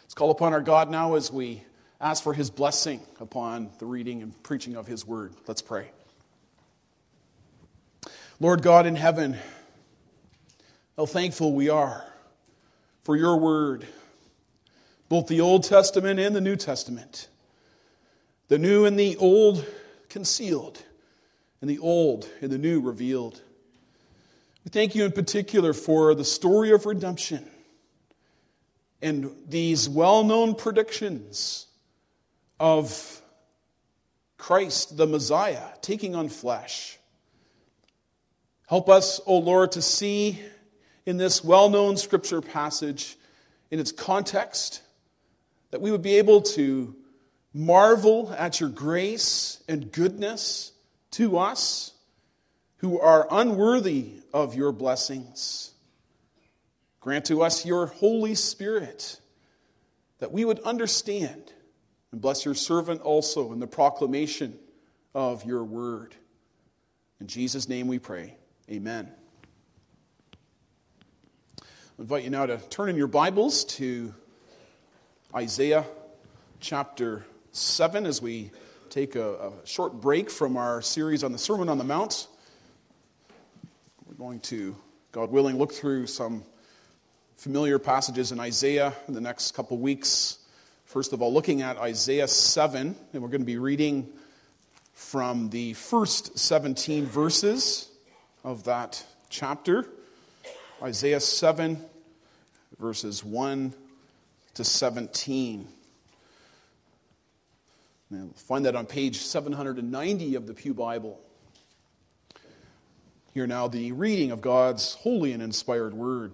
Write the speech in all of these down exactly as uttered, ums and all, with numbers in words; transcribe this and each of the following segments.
Let's call upon our God now as we ask for his blessing upon the reading and preaching of his word. Let's pray. Lord God in heaven, how thankful we are for your word, both the Old Testament and the New Testament. The new and the old concealed, and the old and the new revealed. We thank you in particular for the story of redemption and these well-known predictions of Christ, the Messiah, taking on flesh. Help us, O Lord, to see in this well-known scripture passage, in its context, that we would be able to marvel at your grace and goodness to us who are unworthy of your blessings. Grant to us your Holy Spirit, that we would understand, and bless your servant also in the proclamation of your word. In Jesus' name we pray. Amen. I invite you now to turn in your Bibles to Isaiah chapter seven as we take a, a short break from our series on the Sermon on the Mount. We're going to, God willing, look through some familiar passages in Isaiah in the next couple weeks. First of all, looking at Isaiah seven, and we're going to be reading from the first seventeen verses of that chapter. Isaiah seven, verses one to seventeen. You'll find that on page seven hundred ninety of the Pew Bible. Hear now the reading of God's holy and inspired word.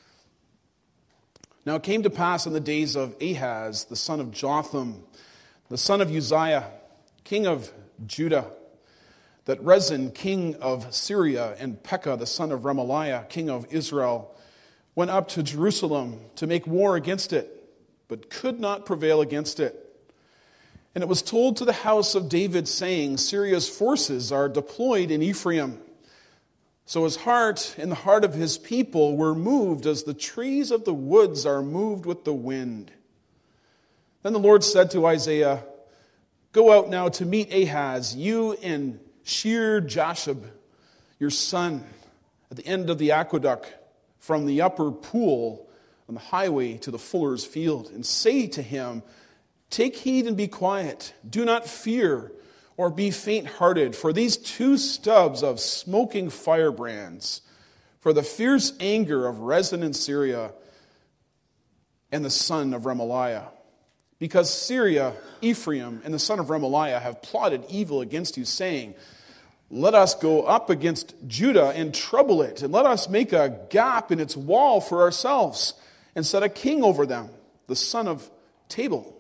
Now it came to pass in the days of Ahaz, the son of Jotham, the son of Uzziah, king of Judah, that Rezin, king of Syria, and Pekah, the son of Remaliah, king of Israel, went up to Jerusalem to make war against it, but could not prevail against it. And it was told to the house of David, saying, Syria's forces are deployed in Ephraim. So his heart and the heart of his people were moved as the trees of the woods are moved with the wind. Then the Lord said to Isaiah, Go out now to meet Ahaz, you and Shear-Jashub, your son, at the end of the aqueduct, from the upper pool on the highway to the fuller's field, and say to him, Take heed and be quiet. Do not fear or be faint-hearted for these two stubs of smoking firebrands, for the fierce anger of Rezin in Syria and the son of Remaliah. Because Syria, Ephraim, and the son of Remaliah have plotted evil against you, saying, Let us go up against Judah and trouble it, and let us make a gap in its wall for ourselves, and set a king over them, the son of Tabal.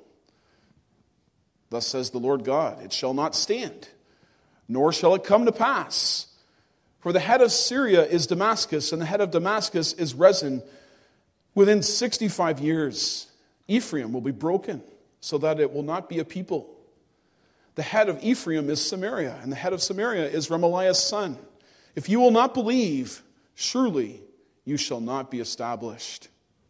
Thus says the Lord God, It shall not stand, nor shall it come to pass. For the head of Syria is Damascus, and the head of Damascus is Rezin. Within sixty-five years, Ephraim will be broken, so that it will not be a people. The head of Ephraim is Samaria, and the head of Samaria is Remaliah's son. If you will not believe, surely you shall not be established.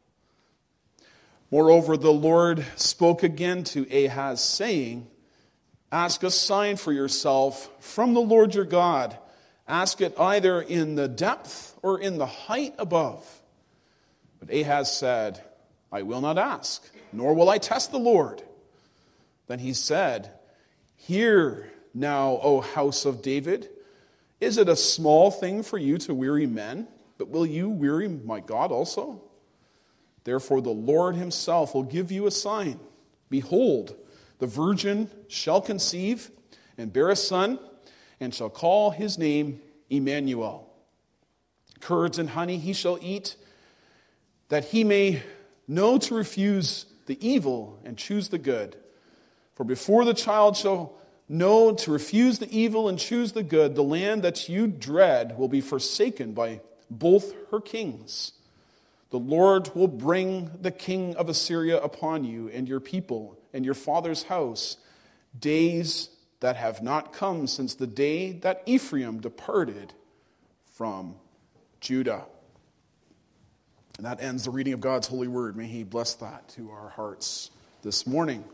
Moreover, the Lord spoke again to Ahaz, saying, Ask a sign for yourself from the Lord your God. Ask it either in the depth or in the height above. But Ahaz said, I will not ask, nor will I test the Lord. Then he said, Hear now, O house of David, is it a small thing for you to weary men? But will you weary my God also? Therefore the Lord himself will give you a sign. Behold, the virgin shall conceive and bear a son, and shall call his name Emmanuel. Curds and honey he shall eat, that he may know to refuse the evil and choose the good. For before the child shall know to refuse the evil and choose the good, the land that you dread will be forsaken by both her kings. The Lord will bring the king of Assyria upon you and your people and your father's house, days that have not come since the day that Ephraim departed from Judah. And that ends the reading of God's holy word. May he bless that to our hearts this morning.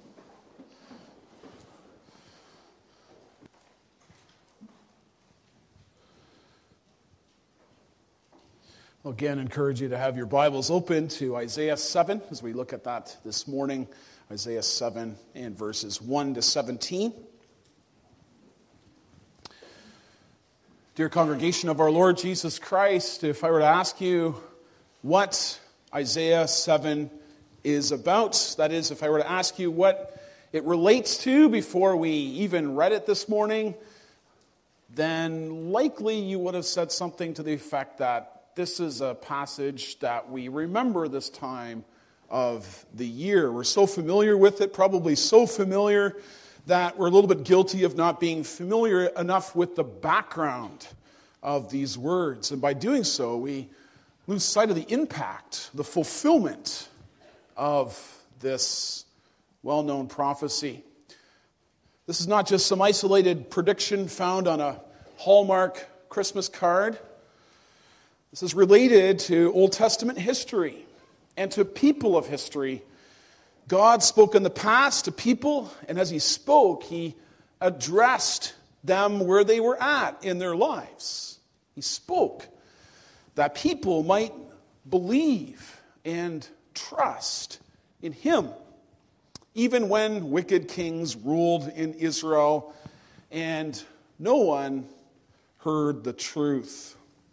I'll again encourage you to have your Bibles open to Isaiah seven as we look at that this morning. Isaiah seven and verses one to seventeen. Dear congregation of our Lord Jesus Christ, if I were to ask you what Isaiah seven is about, that is, if I were to ask you what it relates to before we even read it this morning, then likely you would have said something to the effect that this is a passage that we remember this time of the year. We're so familiar with it, probably so familiar that we're a little bit guilty of not being familiar enough with the background of these words. And by doing so, we lose sight of the impact, the fulfillment of this well-known prophecy. This is not just some isolated prediction found on a Hallmark Christmas card. This is related to Old Testament history and to people of history. God spoke in the past to people, and as he spoke, he addressed them where they were at in their lives. He spoke that people might believe and trust in him, even when wicked kings ruled in Israel and no one heard the truth.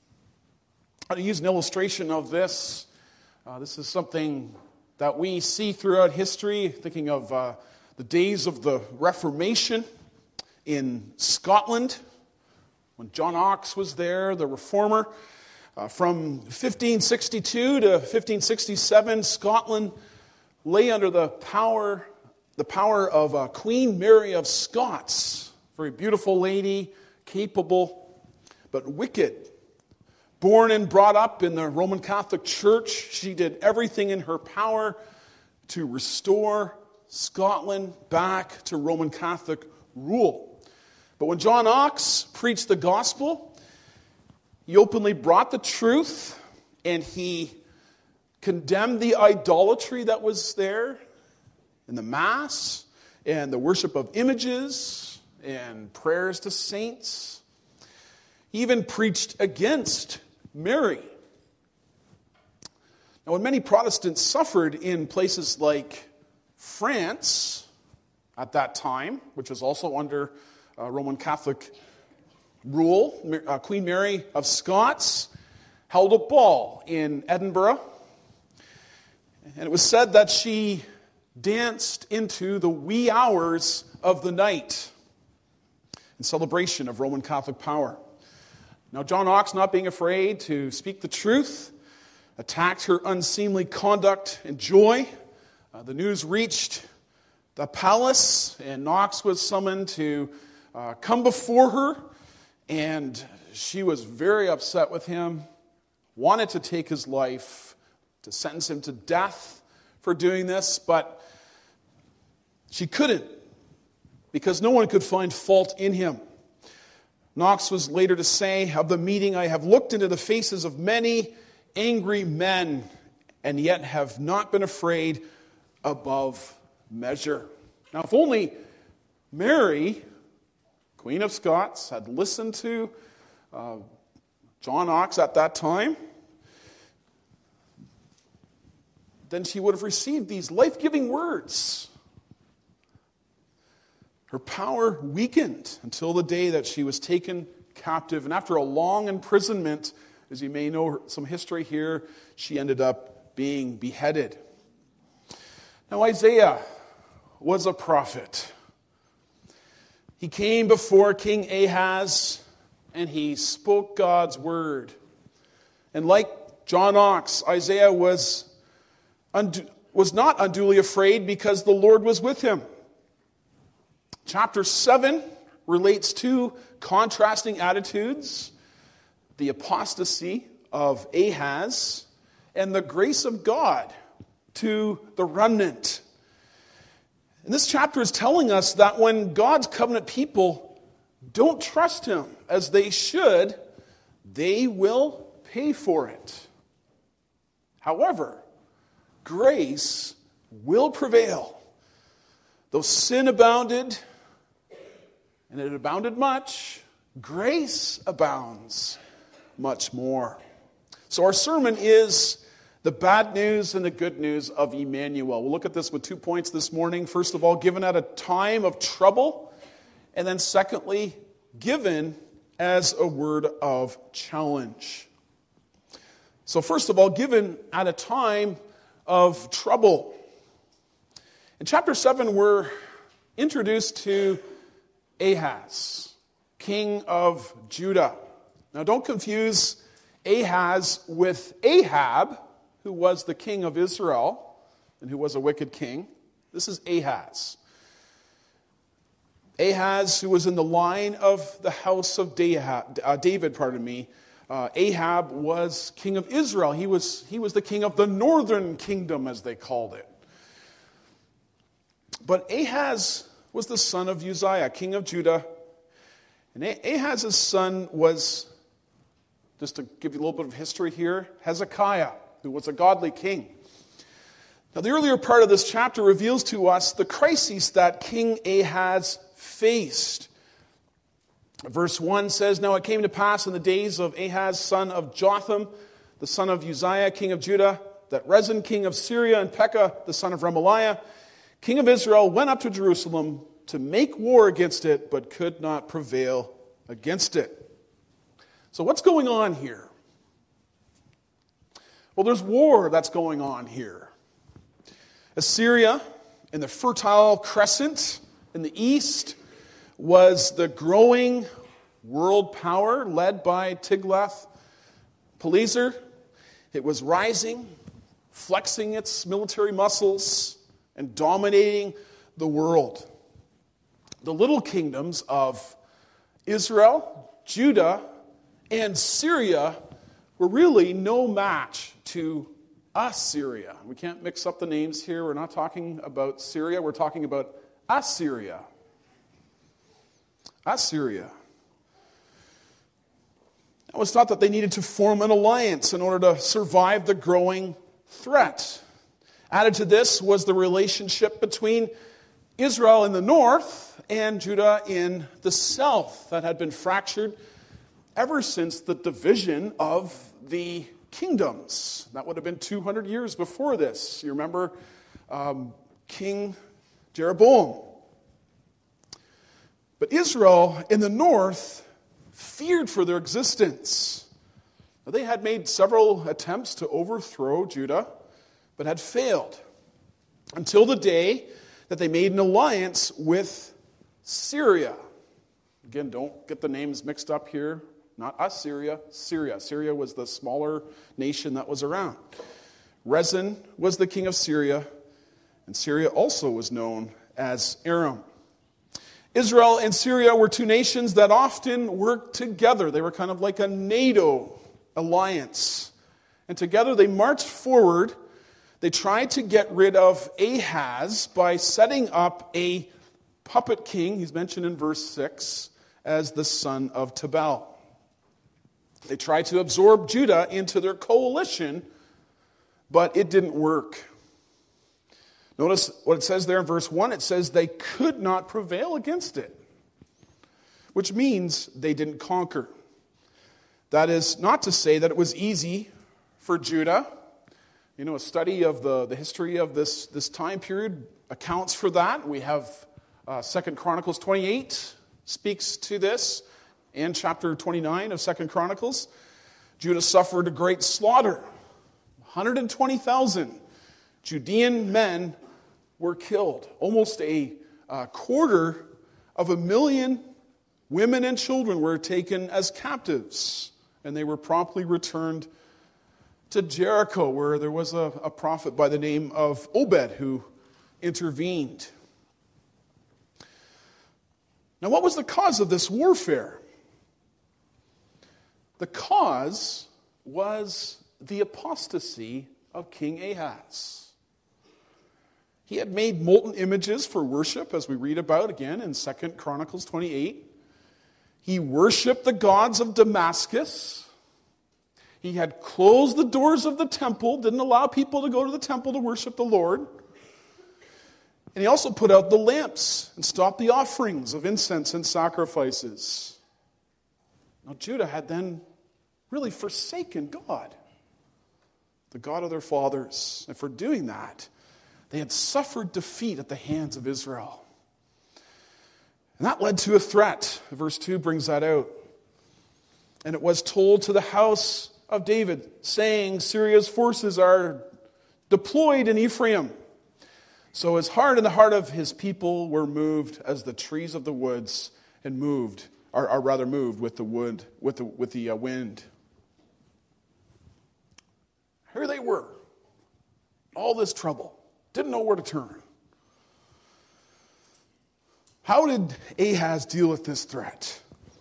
I'll use an illustration of this. Uh, this is something that we see throughout history, thinking of uh, the days of the Reformation in Scotland, when John Knox was there, the reformer. Uh, from fifteen sixty-two to fifteen sixty-seven, Scotland lay under the power, the power of uh, Queen Mary of Scots, very beautiful lady, capable, but wicked. Born and brought up in the Roman Catholic Church, she did everything in her power to restore Scotland back to Roman Catholic rule. But when John Knox preached the gospel, he openly brought the truth, and he condemned the idolatry that was there in the Mass and the worship of images and prayers to saints. He even preached against Mary. Now, when many Protestants suffered in places like France at that time, which was also under uh, Roman Catholic rule, uh, Queen Mary of Scots held a ball in Edinburgh, and it was said that she danced into the wee hours of the night in celebration of Roman Catholic power. Now, John Knox, not being afraid to speak the truth, attacked her unseemly conduct and joy. Uh, the news reached the palace, and Knox was summoned to uh, come before her, and she was very upset with him, wanted to take his life, to sentence him to death for doing this, but she couldn't, because no one could find fault in him. Knox was later to say of the meeting, "I have looked into the faces of many angry men, and yet have not been afraid above measure." Now, if only Mary, Queen of Scots, had listened to uh, John Knox at that time, then she would have received these life-giving words. Her power weakened until the day that she was taken captive. And after a long imprisonment, as you may know some history here, she ended up being beheaded. Now, Isaiah was a prophet. He came before King Ahaz, and he spoke God's word. And like John Knox, Isaiah was, undu- was not unduly afraid because the Lord was with him. Chapter seven relates two contrasting attitudes: the apostasy of Ahaz and the grace of God to the remnant. And this chapter is telling us that when God's covenant people don't trust him as they should, they will pay for it. However, grace will prevail. Though sin abounded, and it abounded much, grace abounds much more. So our sermon is the bad news and the good news of Emmanuel. We'll look at this with two points this morning. First of all, given at a time of trouble. And then secondly, given as a word of challenge. So first of all, given at a time of trouble. In chapter seven, we're introduced to Ahaz, king of Judah. Now don't confuse Ahaz with Ahab, who was the king of Israel and who was a wicked king. This is Ahaz. Ahaz, who was in the line of the house of David, pardon me. Uh, Ahab was king of Israel. He was, he was the king of the northern kingdom, as they called it. But Ahaz was the son of Uzziah, king of Judah. And Ahaz's son was, just to give you a little bit of history here, Hezekiah, who was a godly king. Now, the earlier part of this chapter reveals to us the crises that King Ahaz faced. Verse one says, "Now it came to pass in the days of Ahaz, son of Jotham, the son of Uzziah, king of Judah, that Rezin, king of Syria, and Pekah, the son of Remaliah, king of Israel, went up to Jerusalem to make war against it, but could not prevail against it." So what's going on here? Well, there's war that's going on here. Assyria, in the Fertile Crescent in the east, was the growing world power led by Tiglath-Pileser. It was rising, flexing its military muscles, and dominating the world. The little kingdoms of Israel, Judah, and Syria were really no match to Assyria. We can't mix up the names here. We're not talking about Syria. We're talking about Assyria. Assyria. It was thought that they needed to form an alliance in order to survive the growing threat. Added to this was the relationship between Israel in the north and Judah in the south that had been fractured ever since the division of the kingdoms. That would have been two hundred years before this. You remember um, King Jeroboam. But Israel in the north feared for their existence. Now, they had made several attempts to overthrow Judah, but had failed until the day that they made an alliance with Syria. Again, don't get the names mixed up here. Not Assyria, Syria. Syria was the smaller nation that was around. Rezin was the king of Syria, and Syria also was known as Aram. Israel and Syria were two nations that often worked together. They were kind of like a NATO alliance. And together they marched forward. They tried to get rid of Ahaz by setting up a puppet king, he's mentioned in verse six, as the son of Tabal. They tried to absorb Judah into their coalition, but it didn't work. Notice what it says there in verse one. It says they could not prevail against it, which means they didn't conquer. That is not to say that it was easy for Judah. You know, a study of the, the history of this, this time period accounts for that. We have uh, Second Chronicles twenty-eight speaks to this, and chapter twenty-nine of Second Chronicles. Judah suffered a great slaughter. one hundred twenty thousand Judean men were killed. Almost a uh, quarter of a million women and children were taken as captives, and they were promptly returned to Jericho, where there was a, a prophet by the name of Obed who intervened. Now, what was the cause of this warfare? The cause was the apostasy of King Ahaz. He had made molten images for worship, as we read about again in Second Chronicles twenty-eight. He worshipped the gods of Damascus. He had closed the doors of the temple, didn't allow people to go to the temple to worship the Lord. And he also put out the lamps and stopped the offerings of incense and sacrifices. Now Judah had then really forsaken God, the God of their fathers. And for doing that, they had suffered defeat at the hands of Israel. And that led to a threat. Verse two brings that out. And it was told to the house of David, saying, Syria's forces are deployed in Ephraim. So his heart and the heart of his people were moved as the trees of the woods, and moved, or, or rather moved with the wood, with the with the uh, wind. Here they were, all this trouble, didn't know where to turn. How did Ahaz deal with this threat?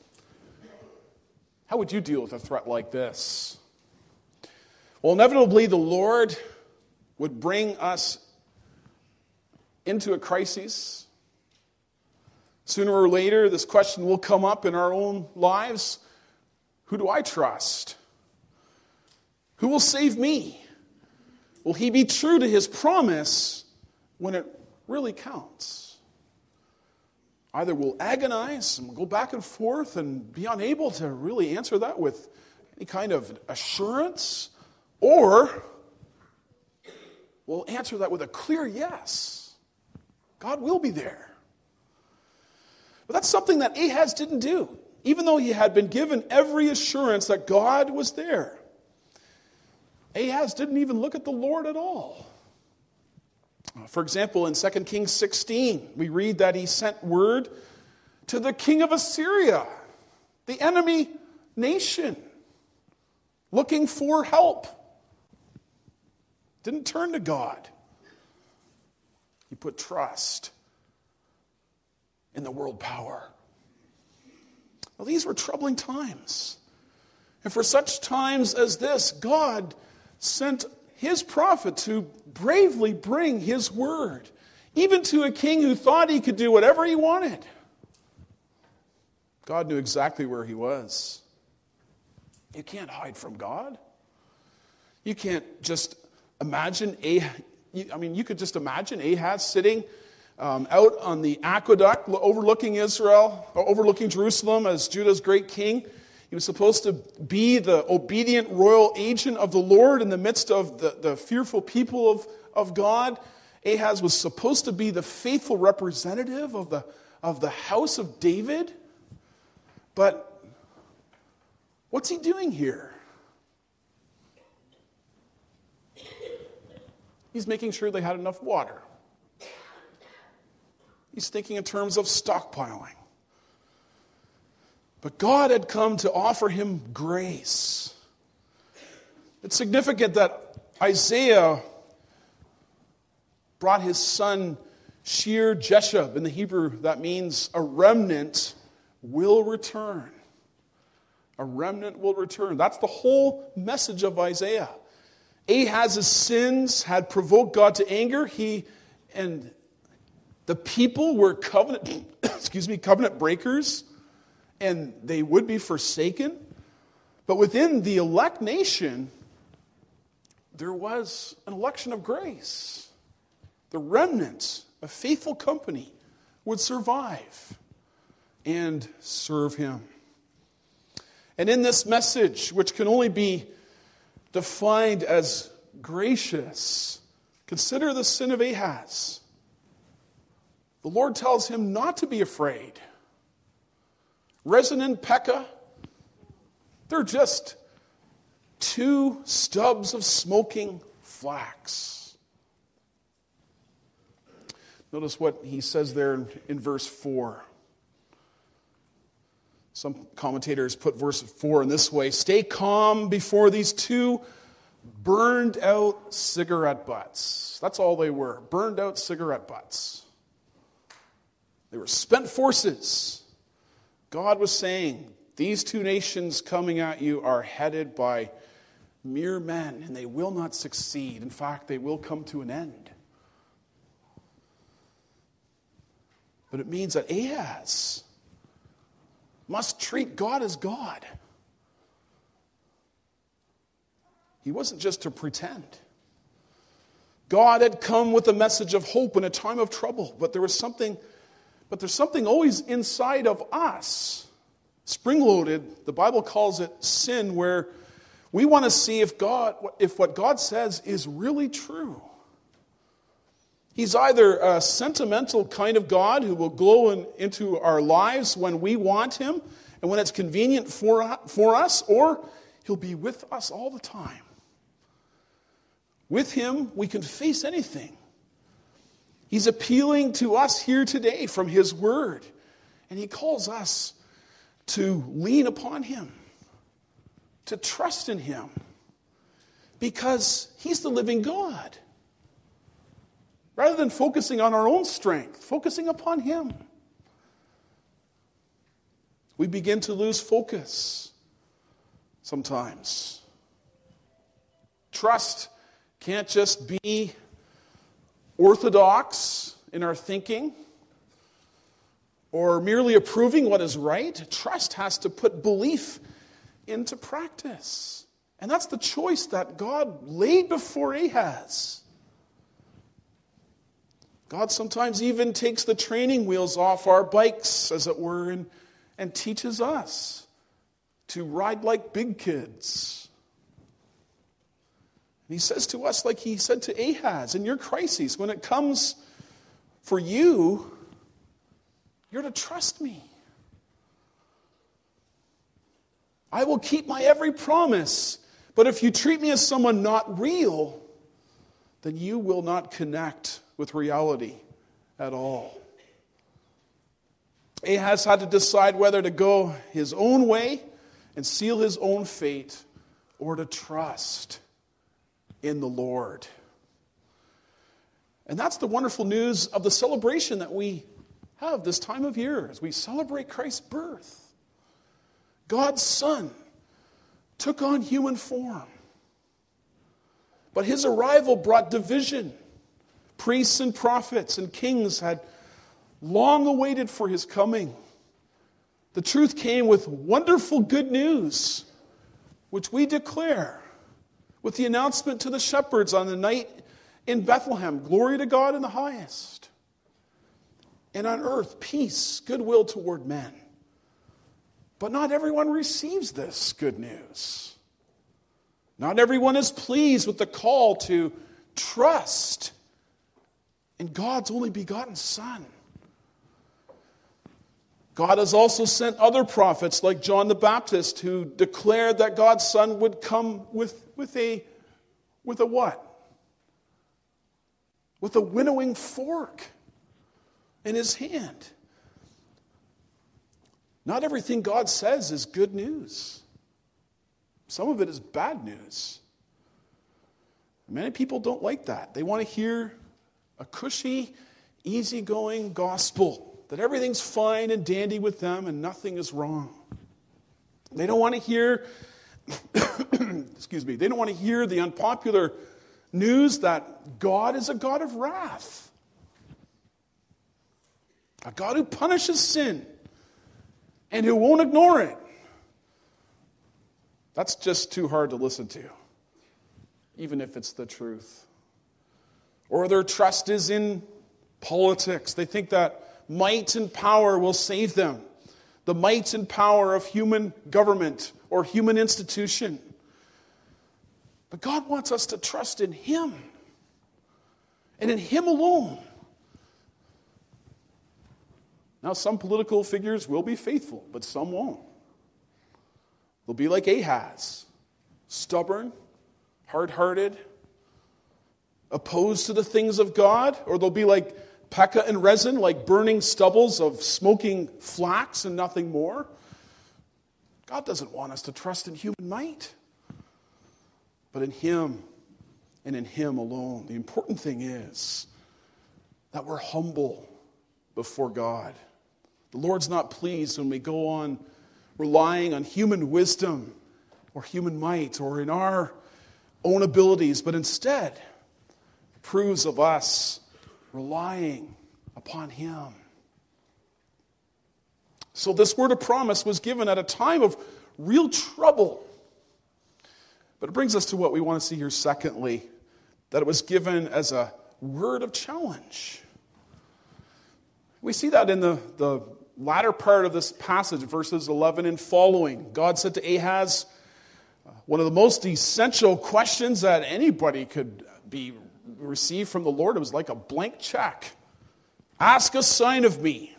How would you deal with a threat like this? Well, inevitably, the Lord would bring us into a crisis. Sooner or later, this question will come up in our own lives. Who do I trust? Who will save me? Will he be true to his promise when it really counts? Either we'll agonize and go back and forth and be unable to really answer that with any kind of assurance, or we'll answer that with a clear yes. God will be there. But that's something that Ahaz didn't do, even though he had been given every assurance that God was there. Ahaz didn't even look at the Lord at all. For example, in Second Kings sixteen, we read that he sent word to the king of Assyria, the enemy nation, looking for help. Didn't turn to God. He put trust in the world power. Well, these were troubling times. And for such times as this, God sent his prophet to bravely bring his word, even to a king who thought he could do whatever he wanted. God knew exactly where he was. You can't hide from God. You can't just imagine Ahaz. I mean, you could just imagine Ahaz sitting um, out on the aqueduct overlooking Israel, or overlooking Jerusalem as Judah's great king. He was supposed to be the obedient royal agent of the Lord in the midst of the, the fearful people of, of God. Ahaz was supposed to be the faithful representative of the, of the house of David. But what's he doing here? He's making sure they had enough water. He's thinking in terms of stockpiling. But God had come to offer him grace. It's significant that Isaiah brought his son Shear Jeshub. In the Hebrew, that means a remnant will return. A remnant will return. That's the whole message of Isaiah. Ahaz's sins had provoked God to anger. He and the people were covenant, excuse me, covenant breakers, and they would be forsaken. But within the elect nation, there was an election of grace. The remnant, a faithful company, would survive and serve him. And in this message, which can only be defined as gracious, consider the sin of Ahaz. The Lord tells him not to be afraid. Rezin and Pekah, they're just two stubs of smoking flax. Notice what he says there in, in verse four. Some commentators put verse four in this way: stay calm before these two burned out cigarette butts. That's all they were, burned out cigarette butts. They were spent forces. God was saying, these two nations coming at you are headed by mere men, and they will not succeed. In fact, they will come to an end. But it means that Ahaz must treat God as God. He wasn't just to pretend. God had come with a message of hope in a time of trouble, but there was something, but there's something always inside of us, spring-loaded. The Bible calls it sin, where we want to see if God, if what God says is really true. He's either a sentimental kind of God who will glow in, into our lives when we want him and when it's convenient for, for us, or he'll be with us all the time. With him, we can face anything. He's appealing to us here today from his word, and he calls us to lean upon him, to trust in him, because he's the living God. Rather than focusing on our own strength, focusing upon him, we begin to lose focus sometimes. Trust can't just be orthodox in our thinking or merely approving what is right. Trust has to put belief into practice. And that's the choice that God laid before Ahaz. God sometimes even takes the training wheels off our bikes, as it were, and, and teaches us to ride like big kids. And he says to us, like he said to Ahaz, in your crises, when it comes for you, you're to trust me. I will keep my every promise, but if you treat me as someone not real, then you will not connect with reality at all. Ahaz had to decide whether to go his own way and seal his own fate, or to trust in the Lord. And that's the wonderful news of the celebration that we have this time of year as we celebrate Christ's birth. God's Son took on human form, but his arrival brought division. Priests and prophets and kings had long awaited for his coming. The truth came with wonderful good news, which we declare with the announcement to the shepherds on the night in Bethlehem, glory to God in the highest, and on earth peace, goodwill toward men. But not everyone receives this good news. Not everyone is pleased with the call to trust in God's only begotten Son. God has also sent other prophets like John the Baptist, who declared that God's Son would come with, with a with a what? With a winnowing fork in his hand. Not everything God says is good news. Some of it is bad news. Many people don't like that. They want to hear a cushy, easygoing gospel, that everything's fine and dandy with them and nothing is wrong. They don't want to hear, excuse me, they don't want to hear the unpopular news that God is a God of wrath, a God who punishes sin and who won't ignore it. That's just too hard to listen to, even if it's the truth. Or their trust is in politics. They think that might and power will save them. The might and power of human government or human institution. But God wants us to trust in him. And in him alone. Now, some political figures will be faithful, but some won't. They'll be like Ahaz. Stubborn, hard-hearted, opposed to the things of God, or they'll be like Pekah and Rezin, like burning stubbles of smoking flax and nothing more. God doesn't want us to trust in human might, but in him and in him alone. The important thing is that we're humble before God. The Lord's not pleased when we go on relying on human wisdom or human might or in our own abilities, but instead proves of us relying upon him. So this word of promise was given at a time of real trouble. But it brings us to what we want to see here secondly, that it was given as a word of challenge. We see that in the, the latter part of this passage, verses eleven and following. God said to Ahaz, one of the most essential questions that anybody could be received from the Lord, it was like a blank check. Ask a sign of me.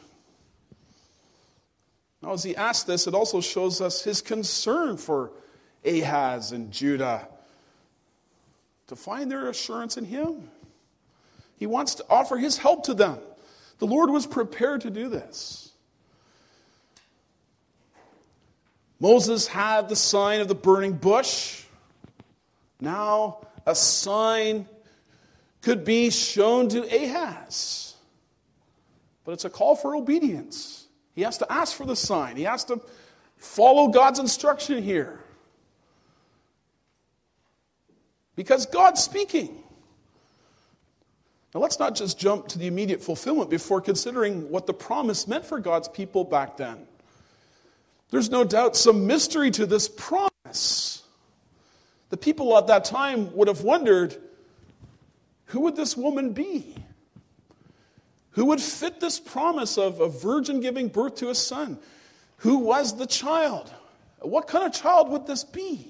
Now, as he asked this, it also shows us his concern for Ahaz and Judah, to find their assurance in him. He wants to offer his help to them. The Lord was prepared to do this. Moses had the sign of the burning bush. Now a sign could be shown to Ahaz. But it's a call for obedience. He has to ask for the sign. He has to follow God's instruction here. Because God's speaking. Now let's not just jump to the immediate fulfillment before considering what the promise meant for God's people back then. There's no doubt some mystery to this promise. The people at that time would have wondered, who would this woman be? Who would fit this promise of a virgin giving birth to a son? Who was the child? What kind of child would this be?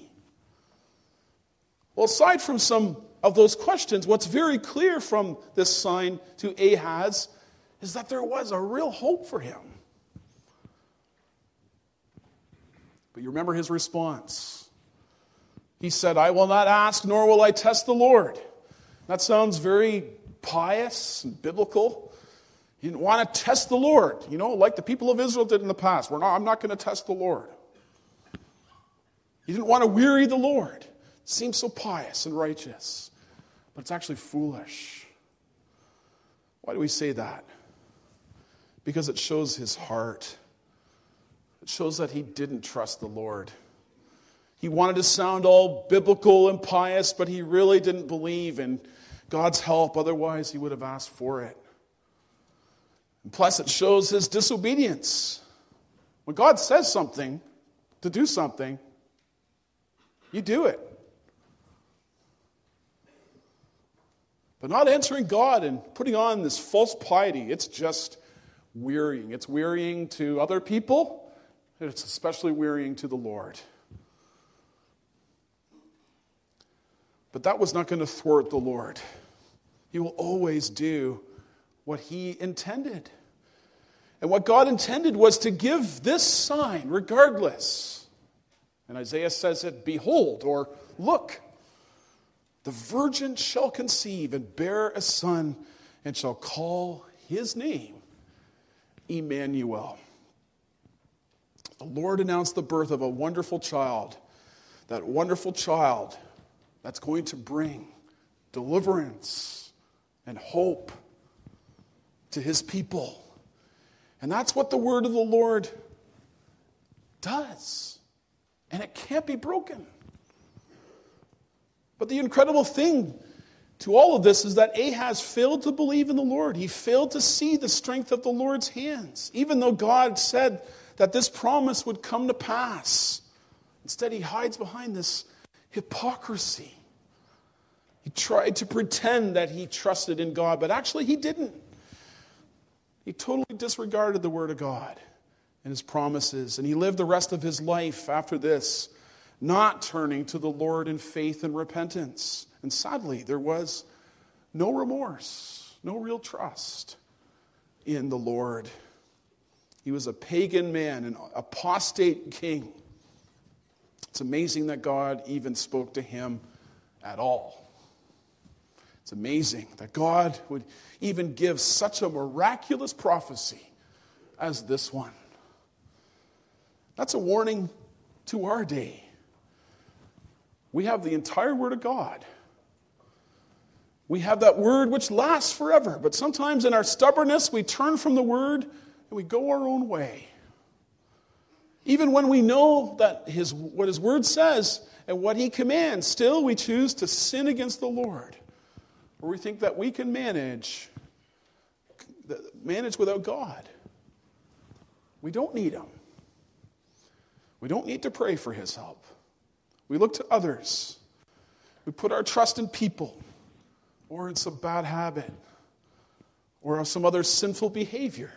Well, aside from some of those questions, what's very clear from this sign to Ahaz is that there was a real hope for him. But you remember his response. He said, I will not ask, nor will I test the Lord. That sounds very pious and biblical. He didn't want to test the Lord, you know, like the people of Israel did in the past. We're not, I'm not going to test the Lord. He didn't want to weary the Lord. It seems so pious and righteous, but it's actually foolish. Why do we say that? Because it shows his heart. It shows that he didn't trust the Lord. He wanted to sound all biblical and pious, but he really didn't believe in God's help. Otherwise, he would have asked for it. And plus, it shows his disobedience. When God says something, to do something, you do it. But not answering God and putting on this false piety, it's just wearying. It's wearying to other people, and it's especially wearying to the Lord. But that was not going to thwart the Lord. He will always do what he intended. And what God intended was to give this sign regardless. And Isaiah says it, behold, or look, the virgin shall conceive and bear a son and shall call his name Emmanuel. The Lord announced the birth of a wonderful child. That wonderful child that's going to bring deliverance and hope to his people. And that's what the word of the Lord does. And it can't be broken. But the incredible thing to all of this is that Ahaz failed to believe in the Lord. He failed to see the strength of the Lord's hands, even though God said that this promise would come to pass. Instead, he hides behind this hypocrisy. He tried to pretend that he trusted in God, but actually he didn't. He totally disregarded the word of God and his promises, and he lived the rest of his life after this not turning to the Lord in faith and repentance. And sadly, there was no remorse, no real trust in the Lord. He was a pagan man, an apostate king. It's amazing that God even spoke to him at all. It's amazing that God would even give such a miraculous prophecy as this one. That's a warning to our day. We have the entire Word of God. We have that Word which lasts forever. But sometimes in our stubbornness, we turn from the Word and we go our own way. Even when we know that his, what His Word says and what He commands, still we choose to sin against the Lord. Or we think that we can manage, manage without God. We don't need Him. We don't need to pray for His help. We look to others. We put our trust in people, or in some bad habit, or some other sinful behavior.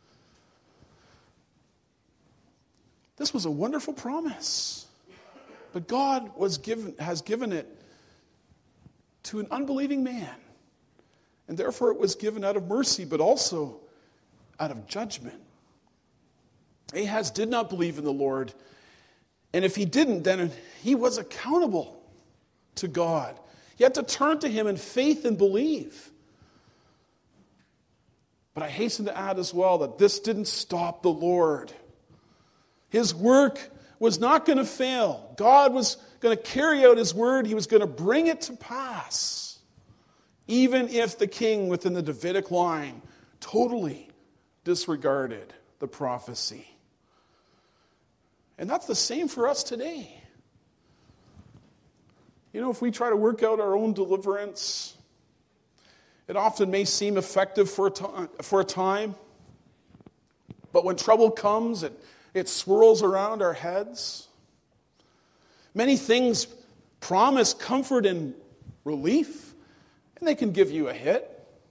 This was a wonderful promise. But God was given, has given it to an unbelieving man. And therefore it was given out of mercy, but also out of judgment. Ahaz did not believe in the Lord. And if he didn't, then he was accountable to God. He had to turn to him in faith and believe. But I hasten to add as well that this didn't stop the Lord. His work was not going to fail. God was going to carry out his word. He was going to bring it to pass. Even if the king within the Davidic line totally disregarded the prophecy. And that's the same for us today. You know, if we try to work out our own deliverance, it often may seem effective for a, to- for a time. But when trouble comes, it, it swirls around our heads. Many things promise comfort and relief, and they can give you a hit.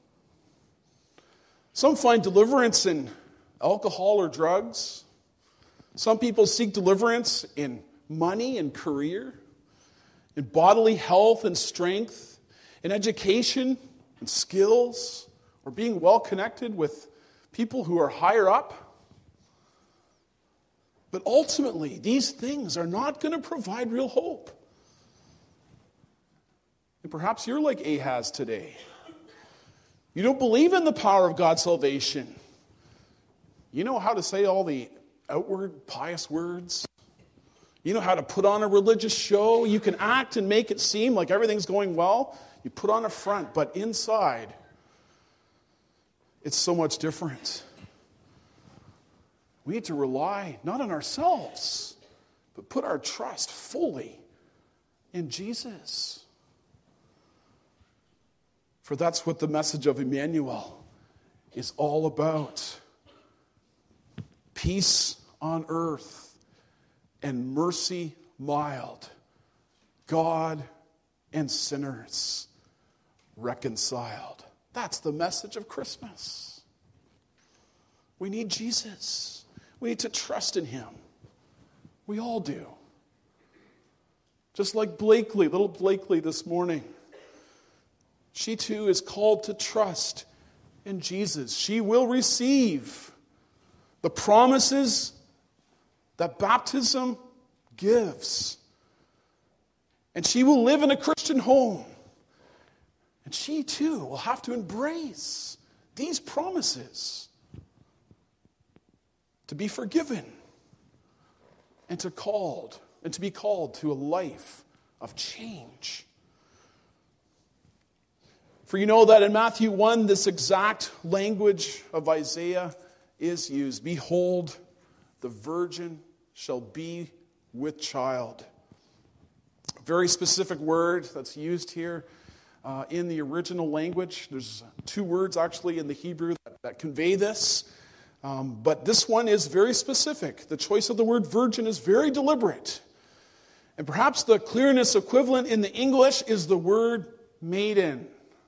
Some find deliverance in alcohol or drugs. Some people seek deliverance in money and career, in bodily health and strength, in education and skills, or being well connected with people who are higher up. But ultimately, these things are not going to provide real hope. And perhaps you're like Ahaz today. You don't believe in the power of God's salvation. You know how to say all the outward pious words. You know how to put on a religious show. You can act and make it seem like everything's going well. You put on a front, but inside, it's so much different. We need to rely not on ourselves, but put our trust fully in Jesus. For that's what the message of Emmanuel is all about. Peace on earth and mercy mild. God and sinners reconciled. That's the message of Christmas. We need Jesus. We need to trust in him. We all do. Just like Blakely, little Blakely this morning. She too is called to trust in Jesus. She will receive the promises that baptism gives. And she will live in a Christian home. And she too will have to embrace these promises to be forgiven and to called and to be called to a life of change. For you know that in Matthew one, this exact language of Isaiah is used. Behold, the virgin shall be with child. A very specific word that's used here uh, in the original language. There's two words actually in the Hebrew that, that convey this. Um, but this one is very specific. The choice of the word virgin is very deliberate. And perhaps the clearness equivalent in the English is the word maiden.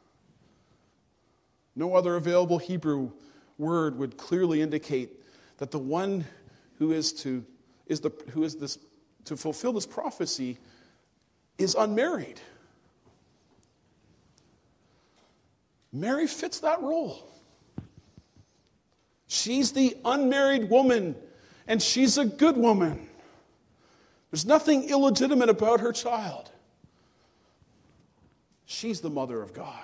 No other available Hebrew word would clearly indicate that the one who is to is the who is this to fulfill this prophecy is unmarried. Mary fits that role. She's the unmarried woman, and she's a good woman. There's nothing illegitimate about her child. She's the mother of God.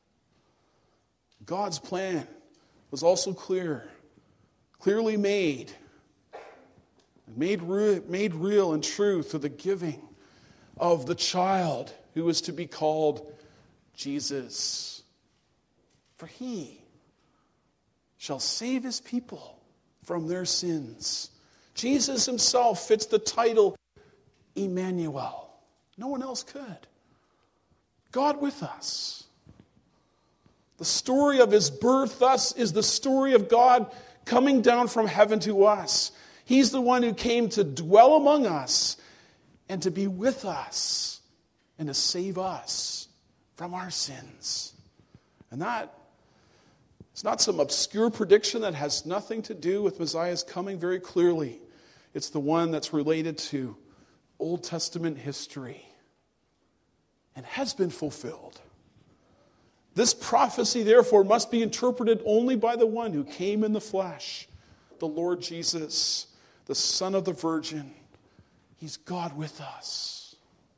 God's plan was also clear, clearly made, made, re- made real and true through the giving of the child who was to be called Jesus. For he shall save his people from their sins. Jesus himself fits the title Emmanuel. No one else could. God with us. The story of his birth, thus, is the story of God coming down from heaven to us. He's the one who came to dwell among us and to be with us and to save us from our sins. And that is not some obscure prediction that has nothing to do with Messiah's coming. Very clearly, it's the one that's related to Old Testament history and has been fulfilled. This prophecy, therefore, must be interpreted only by the one who came in the flesh, the Lord Jesus, the Son of the Virgin. He's God with us.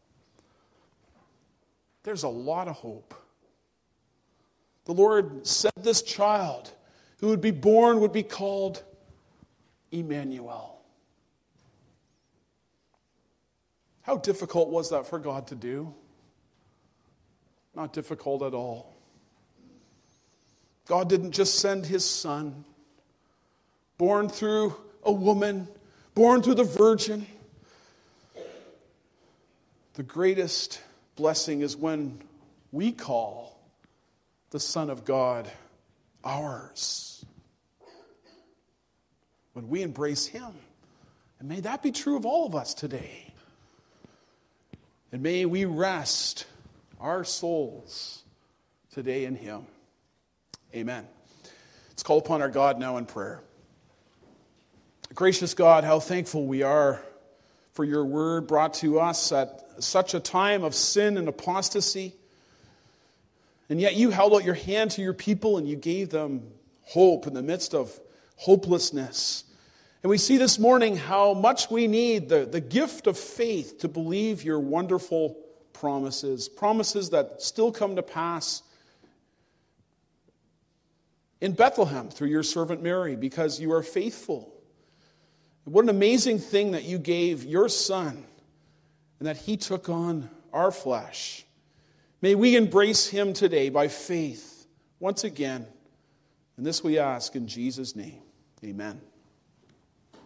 There's a lot of hope. The Lord said this child who would be born would be called Emmanuel. How difficult was that for God to do? Not difficult at all. God didn't just send his son, born through a woman, born through the virgin. The greatest blessing is when we call the Son of God ours. When we embrace him. And may that be true of all of us today. And may we rest our souls today in him. Amen. Let's call upon our God now in prayer. Gracious God, how thankful we are for your word brought to us at such a time of sin and apostasy. And yet you held out your hand to your people and you gave them hope in the midst of hopelessness. And we see this morning how much we need the, the gift of faith to believe your wonderful promises. Promises that still come to pass in Bethlehem through your servant Mary, because you are faithful. What an amazing thing that you gave your Son and that he took on our flesh. May we embrace him today by faith once again. And this we ask in Jesus' name. Amen.